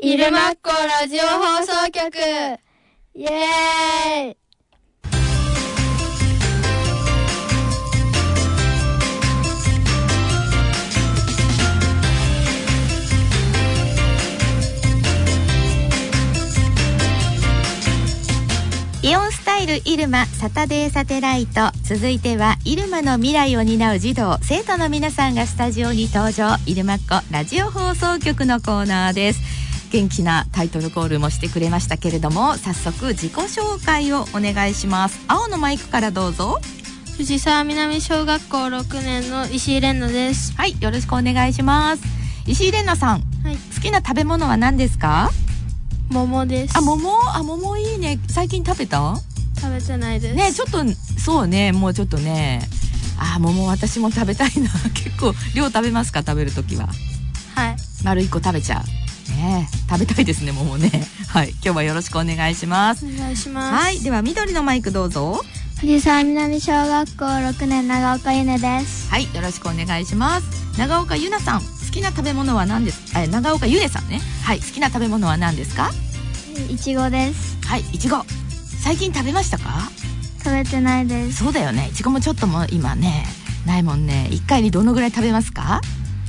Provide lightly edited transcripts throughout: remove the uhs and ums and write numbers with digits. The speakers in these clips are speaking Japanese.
昼間っこラジオ放送局イエーイ。 イオンスタイルイルマサタデーサテライト、続いてはイルマの未来を担う児童生徒の皆さんがスタジオに登場。イルマっ子ラジオ放送局のコーナーです。元気なタイトルコールもしてくれましたけれども、早速自己紹介をお願いします。青のマイクからどうぞ。 藤沢南小学校6年の石井蓮奈です。 はい、よろしくお願いします。石井蓮奈さん、 はい、 好きな食べ物は何ですか？ 桃です。 桃いいね。最近食べた？ 食べてないですね。ちょっとそうね、もうちょっとね、桃私も食べたいな結構量食べますか？食べるときは。 はい、 丸1個食べちゃうね。食べたいですね、桃ね。はい、今日はよろしくお願いします。 お願いします。 はい、では緑のマイクどうぞ。 藤沢南小学校6年長岡ゆねです。 はい、よろしくお願いします。長岡ゆなさん、好きな食べ物は何です？長岡ゆねさんね。はい、好きな食べ物は何ですか？ いちごです。 はい、いちご。最近食べましたか？ 食べてないです。 そうだよね。いちごもちょっともう今ねないもんね。1回にどのぐらい食べますか？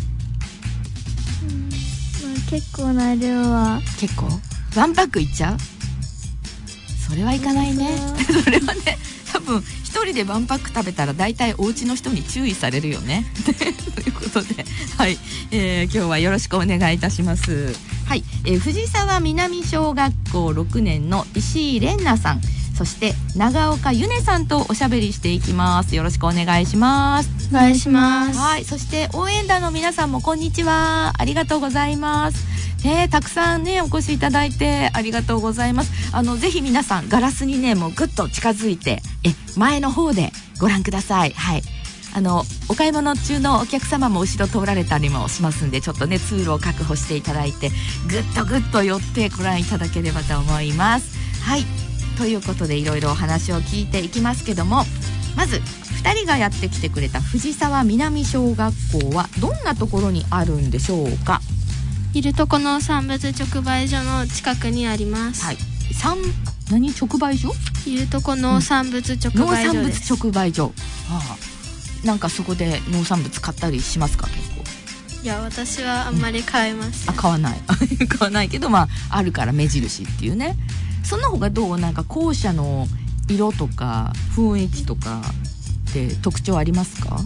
結構な量は。 結構ワンパックいっちゃう？それはいかないねそれはね、多分一人でワンパック食べたら大体お家の人に注意されるよねということで、はい、今日はよろしくお願いいたします。はい、藤沢南小学校6年の石井蓮奈さん、そして長岡ゆねさんとおしゃべりしていきます。よろしくお願いします。 お願いします。 はい、そして応援団の皆さんもこんにちは。ありがとうございます。たくさんねお越しいただいてありがとうございます。ぜひ皆さんガラスにねもうぐっと近づいて前の方でご覧ください。はい、お買い物中のお客様も後ろ通られたりもしますんで、ちょっとね通路を確保していただいてぐっと寄ってご覧いただければと思います。はい、ということでいろいろお話を聞いていきますけども、まず2人がやってきてくれた藤沢南小学校はどんなところにあるんでしょうか？ いるとこの産物直売所の近くにあります。 はい、何直売所？ いるとこ農産物直売所です。 農産物直売所。なんかそこで農産物買ったりしますか？結構。 いや、私はあんまり買えません。 買わない買わないけど、あるから目印っていうね。その方がどう？なんか校舎の色とか雰囲気とかって特徴ありますか？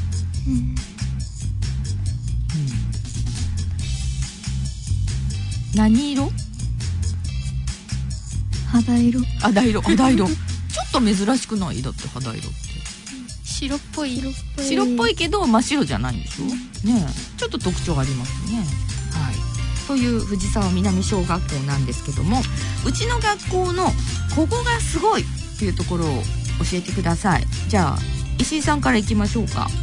何色？ 肌色。 ちょっと珍しくない？だって肌色って白っぽいけど真っ白じゃないんでしょ、ね。ちょっと特徴ありますね。はい、という藤沢南小学校なんですけども、うちの学校のここがすごいっていうところを教えてください。じゃあ石井さんからいきましょうか。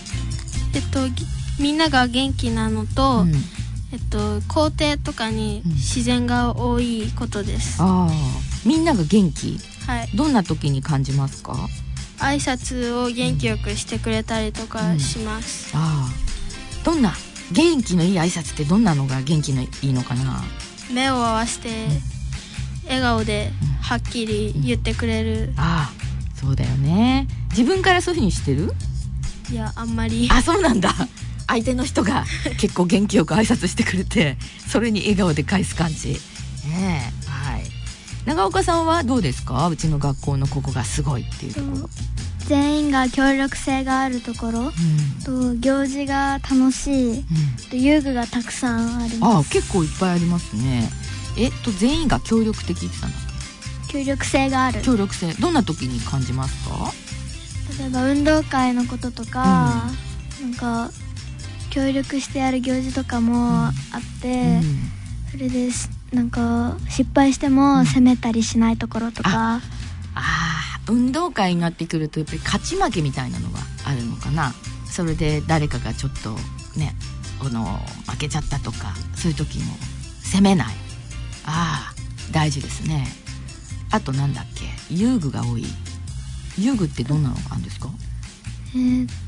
みんなが元気なのと、校庭とかに自然が多いことです。 みんなが元気。 はい。 どんな時に感じますか？ 挨拶を元気よくしてくれたりとかします。 どんな元気のいい挨拶ってどんなのが元気のいいのかな？ 目を合わせて笑顔ではっきり言ってくれる。 そうだよね。自分からそういう風にしてる？ いや、あんまり。 そうなんだ。相手の人が結構元気よく挨拶してくれてそれに笑顔で返す感じ。はい。長岡さんはどうですか？うちの学校のここがすごいっていうところ。 全員が協力性があるところ、と行事が楽しい、遊具がたくさんあります。 結構いっぱいありますね。全員が協力的って言ってたんだっけ？ 協力性がある。 協力性、どんな時に感じますか？ 例えば運動会のこととか、なんか協力してやる行事とかもあって、それでなんか失敗しても責めたりしないところとか。 運動会になってくるとやっぱり勝ち負けみたいなのがあるのかな。それで誰かがちょっとね負けちゃったとか、そういう時も責めない。大事ですね。あとなんだっけ、遊具が多い。遊具ってどんなのがあるんですか？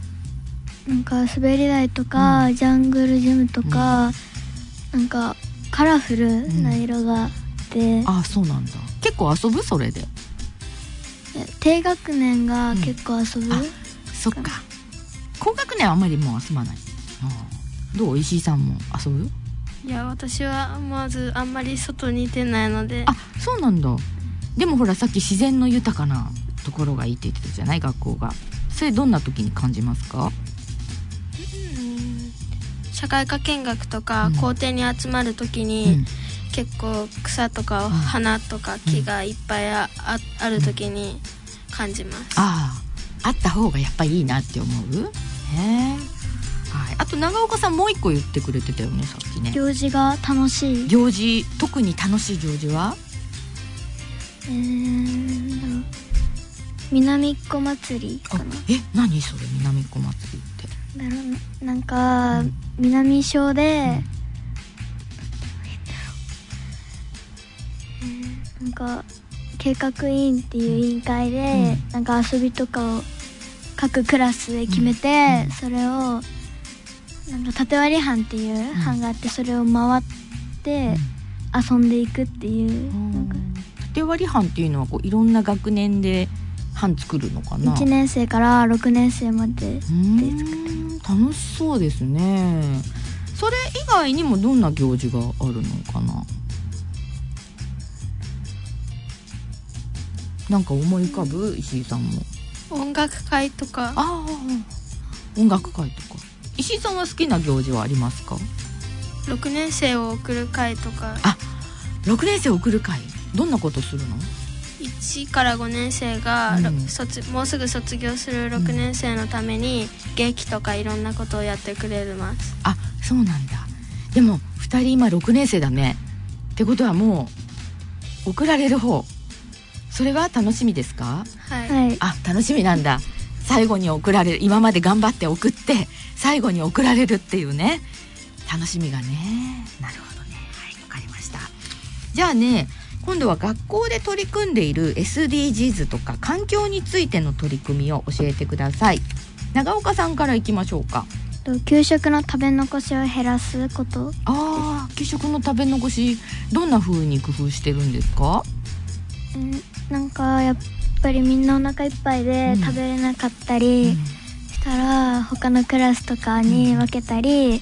なんか滑り台とか、ジャングルジムとか、なんかカラフルな色があって、 あ、そうなんだ。結構遊ぶ？それで低学年が結構遊ぶ、 そっか。高学年はあんまりもう遊ばない。どう？石井さんも遊ぶ？ いや、私はまずあんまり外に出ないので。 あ、そうなんだ。でもほら、さっき自然の豊かなところがいいって言ってたじゃない、学校が。それどんな時に感じますか？ 社会科見学とか校庭に集まる時に、結構草とか花とか木がいっぱい ある時に感じます。 あった方がやっぱりいいなって思う。はい。あと長岡さんもう一個言ってくれてたよね、さっきね。 行事が楽しい。 行事、特に楽しい行事は？ 南っ子祭りかな。 何それ、南っ子祭りって。 なんか、南小で、なんか計画委員っていう委員会で、なんか遊びとかを各クラスで決めて、それをなんか縦割り班っていう班があって、それを回って遊んでいくっていう、なんか縦割り班っていうのはこういろんな学年で班作るのかな。 1年生から6年生までで作って楽しそうですね。それ以外にもどんな行事があるのかな。なんか思い浮かぶ？石井さんも。 音楽会とか。 音楽会とか。石井さんは好きな行事はありますか ？6年生を送る会とか。 6年生を送る会、どんなことするの ？1から5年生が、もうすぐ卒業する6年生のために、劇とかいろんなことをやってくれます。 そうなんだ。でも2人今6年生だね。ってことはもう送られる方、それは楽しみですか？ はい。 楽しみなんだ。最後に送られる、今まで頑張って送って最後に送られるっていうね、楽しみがね。なるほどね。はい、わかりました。じゃあね、今度は学校で取り組んでいる SDGs とか環境についての取り組みを教えてください。長岡さんからいきましょうか。 給食の食べ残しを減らすこと。 給食の食べ残し、どんな風に工夫してるんですか？ なんかやっぱりみんなお腹いっぱいで食べれなかったりしたら、他のクラスとかに分けたり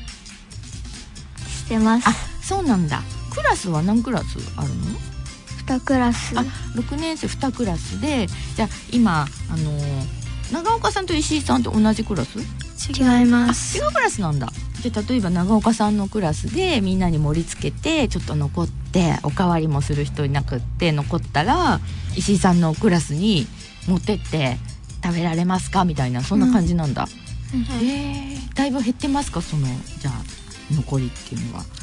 してます。 そうなんだ。クラスは何クラスあるの ？2クラス。 6年生2クラスで、じゃあ今長岡さんと石井さんと同じクラス？ 違います。 違うクラスなんだ。じゃあ例えば長岡さんのクラスでみんなに盛り付けてちょっと残って、おかわりもする人いなくって残ったら石井さんのクラスに持ってって食べられますかみたいな、そんな感じなんだ。だいぶ減ってますか、そのじゃあ残りっていうのは。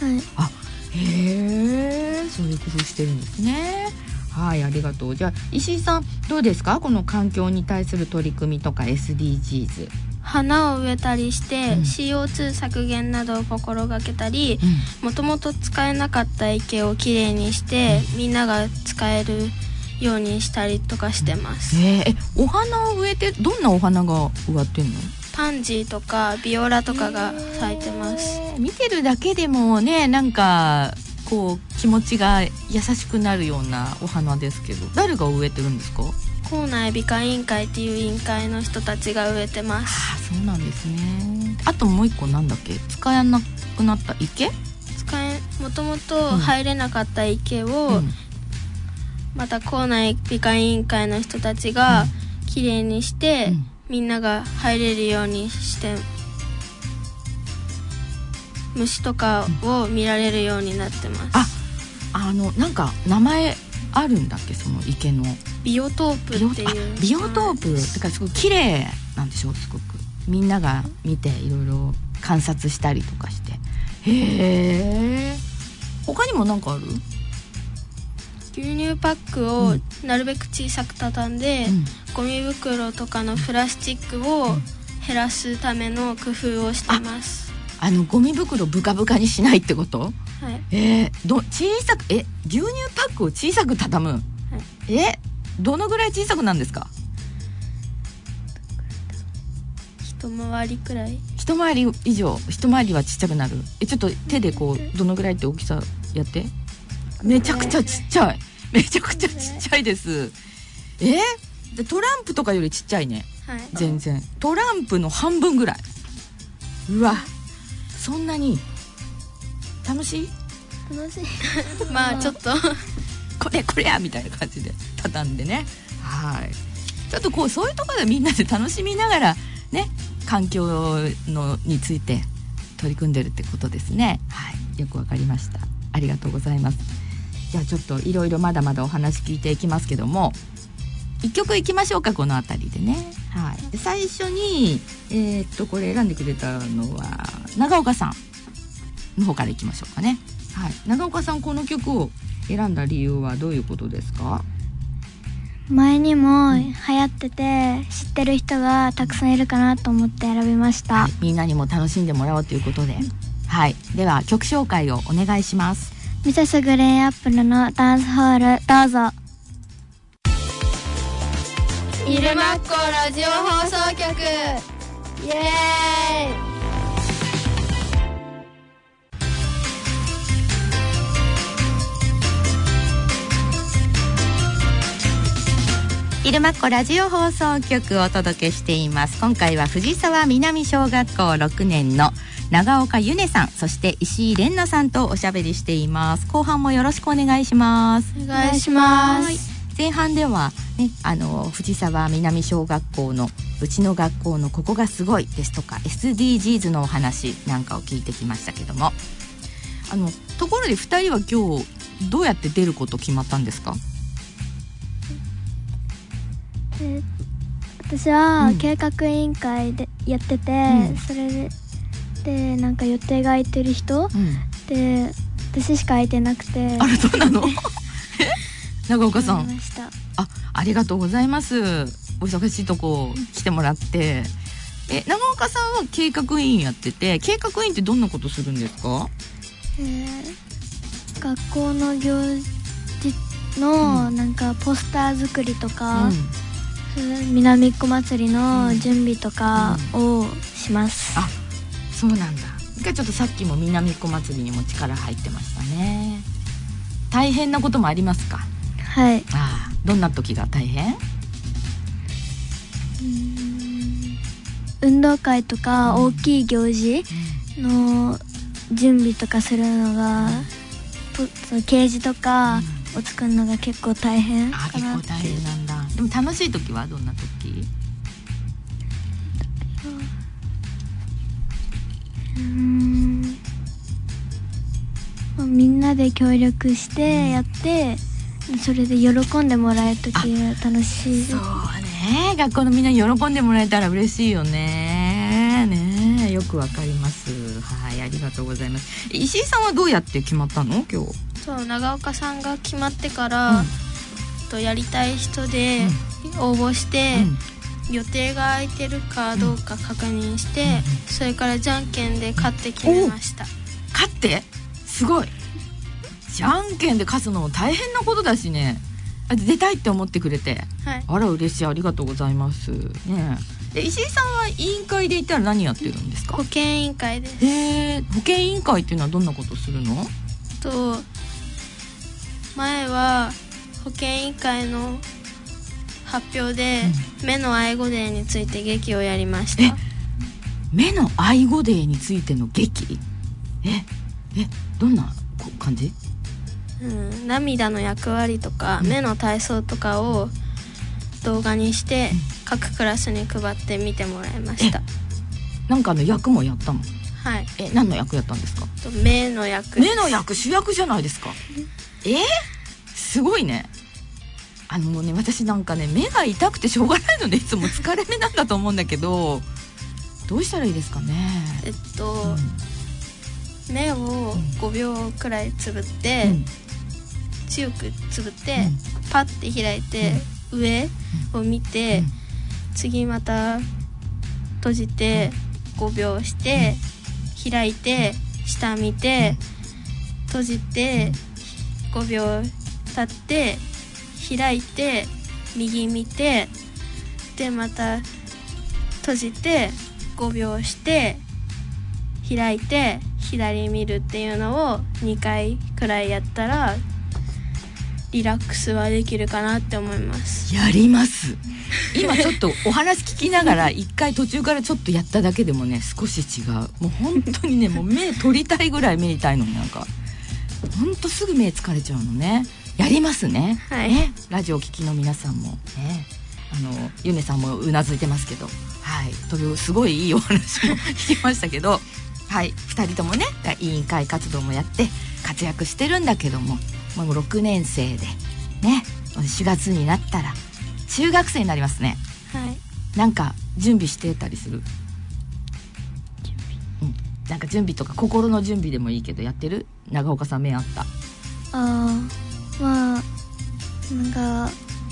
そういう工夫してるんですね。はい、ありがとう。じゃあ石井さんどうですか、この環境に対する取り組みとか SDGs。 花を植えたりして、CO2 削減などを心がけたり、もともと使えなかった池をきれいにして、みんなが使えるようにしたりとかしてます。 お花を植えて、どんなお花が植わってんの？ パンジーとかビオラとかが咲いてます。 見てるだけでもね、なんかこう気持ちが優しくなるようなお花ですけど、誰が植えてるんですか？ 校内美化委員会っていう委員会の人たちが植えてます。 そうなんですね。あともう一個なんだっけ、使えなくなった池？ もともと入れなかった池を、また校内美化委員会の人たちがきれいにして、みんなが入れるようにして、虫とかを見られるようになってます。 なんか名前あるんだっけ、その池の？ ビオトープっていう。 ビオトープだからすごい綺麗なんでしょう。すごくみんなが見ていろいろ観察したりとかして。他にも何かある？ 牛乳パックをなるべく小さく畳んで、ゴミ袋とかのプラスチックを減らすための工夫をしてます。 ゴミ袋ブカブカにしないってこと？ はい。 小さく牛乳パックを小さく畳む。どのぐらい小さくなんですか？ 一回りくらい。 一一回り以上、一回りはちっちゃくなる。ちょっと手でこうどのぐらいって大きさやって。めちゃくちゃちっちゃい。めちゃくちゃちっちゃいです。でトランプとかよりちっちゃいね。 はい、 全然トランプの半分ぐらい。うわ、そんなに楽しい？ 楽しいまあちょっとこれやみたいな感じで畳んでね。はい、ちょっとこうそういうところでみんなで楽しみながらね、環境について取り組んでるってことですね。はい、よくわかりました。ありがとうございます。じゃあちょっといろいろまだまだお話聞いていきますけども、一曲いきましょうか、このあたりでね。はい、で最初にこれ選んでくれたのは長岡さんの方からいきましょうかね。はい、長岡さん、この曲を選んだ理由はどういうことですか？ 前にも流行ってて知ってる人がたくさんいるかなと思って選びました。 はい、みんなにも楽しんでもらおうということで、はい、では曲紹介をお願いします。 ミセスグリーンアップルのダンスホール、どうぞ。 イルマッコラジオ放送局、イエーイ。 イルマッコラジオ放送局をお届けしています。今回は藤沢南小学校6年の長岡ゆねさん、そして石井蓮奈さんとおしゃべりしています。後半もよろしくお願いします。 お願いします。 前半では、ね、藤沢南小学校のうちの学校のここがすごいですとか SDGs のお話なんかを聞いてきましたけども、ところで2人は今日どうやって出ること決まったんですか？ 私は計画委員会でやってて、それでなんか予定が空いてる人、で私しか空いてなくて。 あれ、そうなの？長岡さん、ありがとうございます。お忙しいとこ来てもらって。長岡さんは計画委員やってて、計画委員ってどんなことするんですか？ 学校の行事のなんかポスター作りとか、南っ子祭りの準備とかをします。 あ、そうなんだ。ちょっとさっきも南っ子祭りにも力入ってましたね。大変なこともありますか？ はい。 どんな時が大変？ 運動会とか大きい行事の準備とかするのが、掲示とかを作るのが結構大変かなって。結構大変なんだ。 でも楽しい時はどんな時？ みんなで協力してやって、それで喜んでもらえる時が楽しい。 そうね、学校のみんなに喜んでもらえたら嬉しいよね。ね、よくわかります。はい、ありがとうございます。石井さんはどうやって決まったの？今日。 そう、長岡さんが決まってから、やりたい人で応募して、予定が空いてるかどうか確認して、それからじゃんけんで勝って決めました。 勝って？すごい。じゃんけんで勝つのも大変なことだしね。出たいって思ってくれて、 はい、 あら嬉しい、ありがとうございますね。石井さんは委員会で行ったら何やってるんですか？ 保健委員会です。 保健委員会っていうのはどんなことするの？ 前は保健委員会の発表で、目の愛護デーについて劇をやりました。 目の愛護デーについての劇？どんな感じ？ 涙の役割とか、目の体操とかを動画にして、各クラスに配って見てもらいました。 なんか役もやったの？ はい。 何の役やったんですか？ 目の役。 目の役、主役じゃないですか。すごいね。もうね、私なんかね、目が痛くてしょうがないのでいつも疲れ目なんだと思うんだけど、どうしたらいいですかね？ 目を5秒くらいつぶって、強くつぶって、パッて開いて、上を見て、次また閉じて5秒して、開いて下見て、閉じて5秒経って開いて右見て、でまた閉じて5秒して開いて左見るっていうのを2回くらいやったらリラックスはできるかなって思います。 やります。今ちょっとお話聞きながら1回途中からちょっとやっただけでもね少し違う。もう本当にねもう目取りたいぐらい目痛いのになんか本当すぐ目疲れちゃうのね。やりますね。 はい、 ね、ラジオ聴きの皆さんもね、ゆめさんもうなずいてますけど、はいというすごいいいお話も聞きましたけど、はい2人ともね委員会活動もやって活躍してるんだけども、もう6年生でね4月になったら中学生になりますね。 はい。 なんか準備してたりする？なんか準備とか心の準備でもいいけどやってる？長岡さん目あった？ まあなんか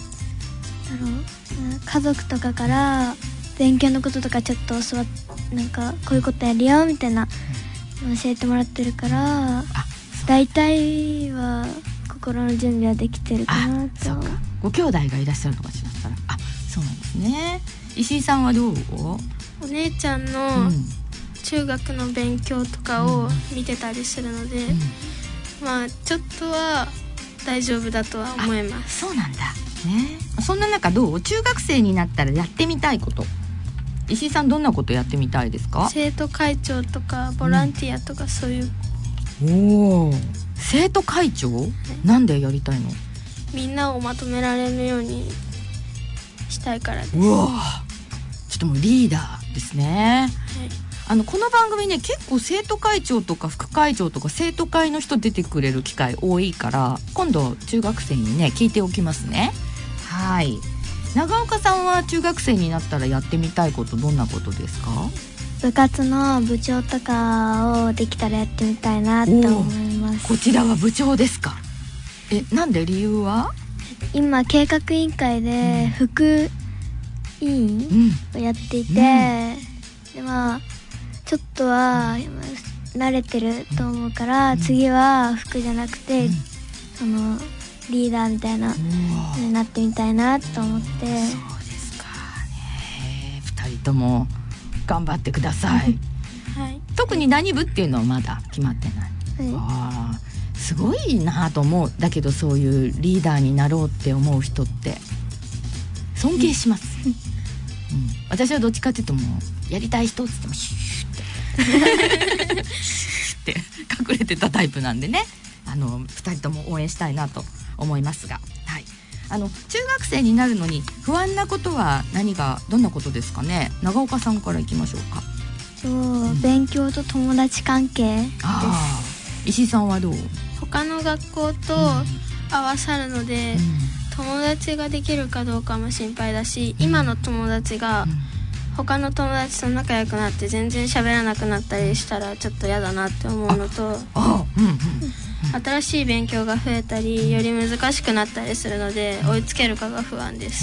家族とかから勉強のこととかちょっと教わっなんかこういうことやるよみたいな教えてもらってるから大体は心の準備はできてるかなと。 そうか。ご兄弟がいらっしゃるのかしらったら。そうなんですね。石井さんはどう？ お姉ちゃんの中学の勉強とかを見てたりするので、まあちょっとは大丈夫だとは思います。 そうなんだね。そんな中どう？中学生になったらやってみたいこと、石井さんどんなことやってみたいですか？ 生徒会長とかボランティアとかそういう、 おー、生徒会長、なんでやりたいの？ みんなをまとめられるようにしたいからです。 うわ、ちょっともうリーダーですね。はい、この番組ね結構生徒会長とか副会長とか生徒会の人出てくれる機会多いから今度中学生にね聞いておきますね。はい。長岡さんは中学生になったらやってみたいことどんなことですか？ 部活の部長とかをできたらやってみたいなと思います。 こちらは部長ですか？なんで？理由は？ 今計画委員会で副委員をやっていて、でまあちょっとは慣れてると思うから、次は副じゃなくて、そのリーダーみたいなになってみたいなと思って。そうですかね。2人とも頑張ってください。 はい、 特に何部っていうのはまだ決まってない。はい、すごいなと思う。だけどそういうリーダーになろうって思う人って尊敬します。私はどっちかっていうともうやりたい人って言ってもシューってシューって隠れてたタイプなんでね、2人とも応援したいなと思いますが、はい、中学生になるのに不安なことはどんなことですかね。長岡さんからいきましょうか。 勉強と友達関係です。 石井さんはどう？ 他の学校と合わさるので、友達ができるかどうかも心配だし、今の友達が他の友達と仲良くなって全然喋らなくなったりしたらちょっと嫌だなって思うのと、新しい勉強が増えたりより難しくなったりするので追いつけるかが不安です。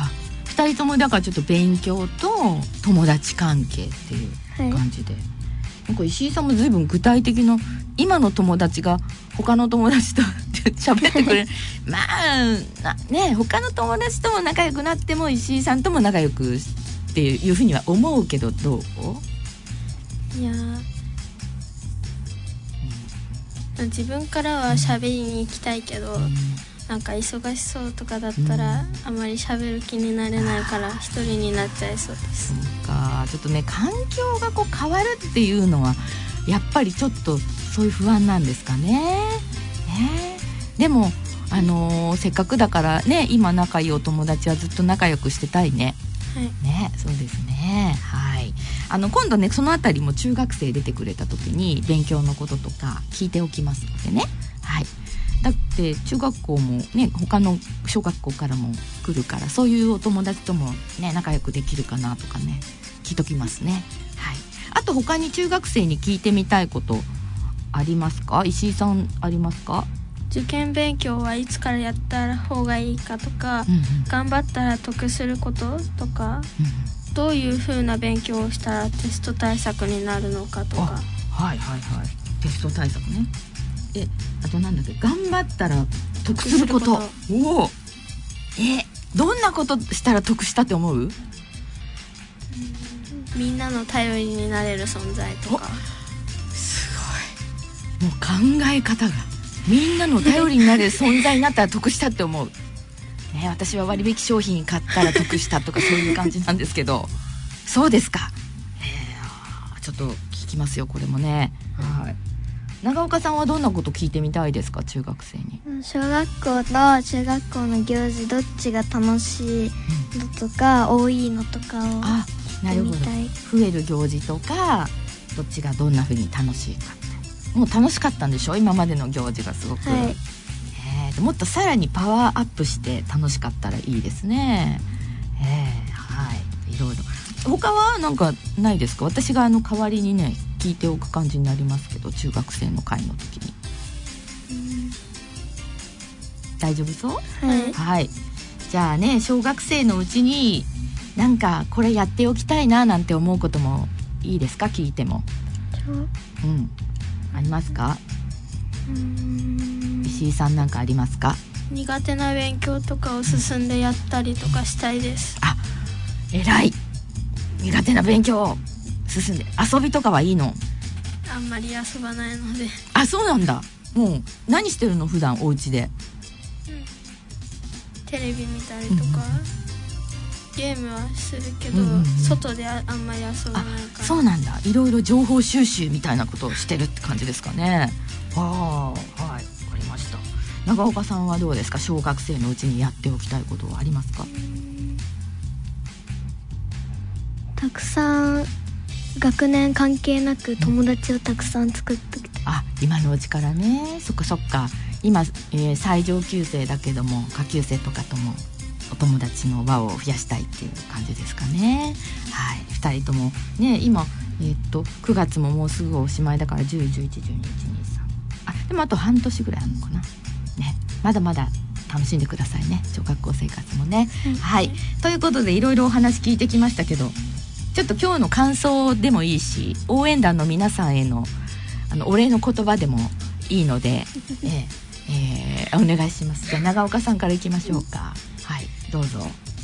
2人ともだからちょっと勉強と友達関係っていう感じで、なんか石井さんも随分具体的な今の友達が他の友達と喋ってくれるまあね、他の友達とも仲良くなっても石井さんとも仲良くっていうふうには思うけど、どう？ いや自分からは喋りに行きたいけど、なんか忙しそうとかだったらあまり喋る気になれないから一人になっちゃいそうです。 そうか、ちょっとね環境がこう変わるっていうのはやっぱりちょっとそういう不安なんですかね。でもせっかくだからね、今仲いいお友達はずっと仲良くしてたいね。ね、そうですね。はい。今度ねそのあたりも中学生出てくれた時に勉強のこととか聞いておきますのでね。はい。だって中学校もね他の小学校からも来るから、そういうお友達ともね仲良くできるかなとかね聞いときますね。はい。あと他に中学生に聞いてみたいことありますか？石井さんありますか？ 受験勉強はいつからやった方がいいかとか、頑張ったら得することとか、どういう風な勉強をしたらテスト対策になるのかとか。 はいはいはい、テスト対策ね。あとなんだっけ、頑張ったら得すること。おお、どんなことしたら得したって思う？ みんなの頼りになれる存在とか。 もう考え方がみんなの頼りになる存在になったら得したって思う、ね、私は割引商品買ったら得したとかそういう感じなんですけどそうですか、ちょっと聞きますよこれもね、はい、長岡さんはどんなこと聞いてみたいですか中学生に。 小学校と中学校の行事どっちが楽しいのとか、多いのとかをなるほど、増える行事とかどっちがどんな風に楽しいかって。もう楽しかったんでしょ今までの行事がすごく、はい、もっとさらにパワーアップして楽しかったらいいですね、はい、いろいろ他はなんかないですか。私が代わりにね聞いておく感じになりますけど中学生の会の時に、大丈夫そう、はい、じゃあね小学生のうちになんかこれやっておきたいななんて思うこともいいですか聞いても。ありますか。石井さんなんかありますか。 苦手な勉強とかを進んでやったりとかしたいです。 あ、偉い。苦手な勉強を進んで遊びとかはいいの。 あんまり遊ばないので。 あ、そうなんだ。もう何してるの普段お家で。 テレビ見たりとか、ゲームはするけど、外であんまり遊ばないから。 そうなんだ。いろいろ情報収集みたいなことをしてるって感じですかね。はい、わかりました。長岡さんはどうですか。小学生のうちにやっておきたいことはありますか。 たくさん学年関係なく友達をたくさん作ってきて、 今のうちからね。そっかそっか。今、最上級生だけども下級生とかともお友達の輪を増やしたいっていう感じですかね。はい、2人ともね今、9月ももうすぐおしまいだから10、11、12、1、2、3でもあと半年ぐらいあるのかな、ね、まだまだ楽しんでくださいね小学校生活もね、はい、ということでいろいろお話聞いてきましたけどちょっと今日の感想でもいいし応援団の皆さんへのお礼の言葉でもいいので、お願いします。じゃあ長岡さんからいきましょうか。はい、どうぞ。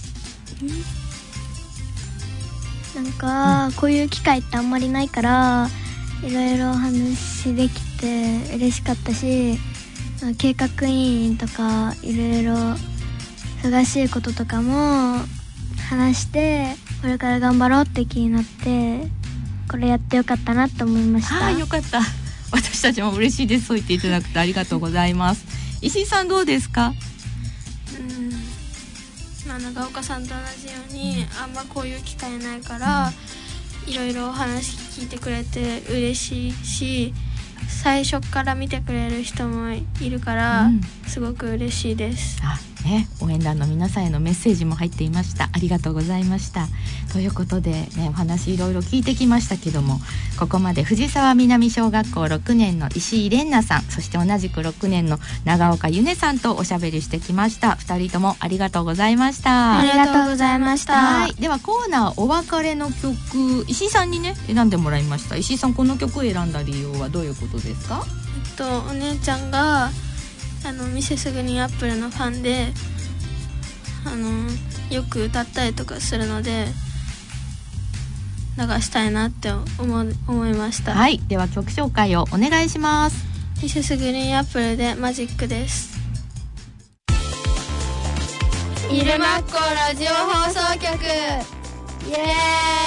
なんか、こういう機会ってあんまりないからいろいろお話できて嬉しかったし、計画委員とかいろいろ忙しいこととかも話してこれから頑張ろうって気になってこれやってよかったなと思いました。 よかった。私たちも嬉しいです。そう言っていただくとありがとうございます。石井さんどうですか。 長岡さんと同じようにあんまこういう機会ないから、いろいろお話聞いてくれて嬉しいし最初から見てくれる人もいるから、すごく嬉しいです。 応援団の皆さんへのメッセージも入っていました。ありがとうございました。ということで、ね、お話いろいろ聞いてきましたけどもここまで藤沢南小学校6年の石井蓮奈さんそして同じく6年の長岡ゆねさんとおしゃべりしてきました。2人ともありがとうございました。 ありがとうございました。 はい、ではコーナーお別れの曲石井さんにね選んでもらいました。石井さんこの曲を選んだ理由はどういうことですか。 お姉ちゃんがミセスグリーンアップルのファンでよく歌ったりとかするので流したいなって思いました。 はい、では曲紹介をお願いします。 ミセスグリーンアップルでマジックです。イルマッコラジオ放送局イエーイ。